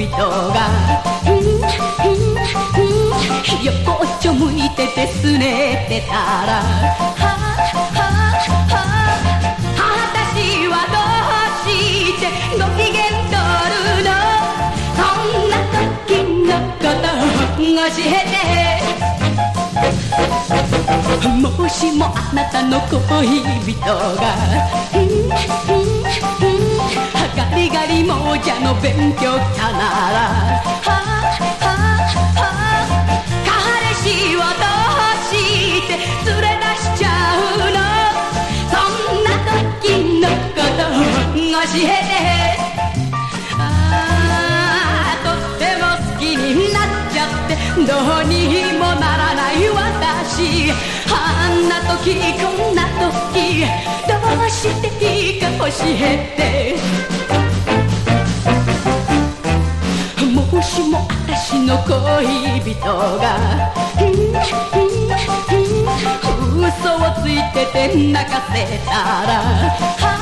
が横っちょ向いててすねてたら私はどうしてご機嫌取るのそんな時のことを教えてもしもあなたの恋人がガリガリ亡者の勉強家なら彼氏をどうして連れ出しちゃうのそんな時のことを教えてとっても好きになっちゃってどうにもならない私あんな時こんな時どうしていいか教えてもしも私の恋人が嘘をついてて泣かせたら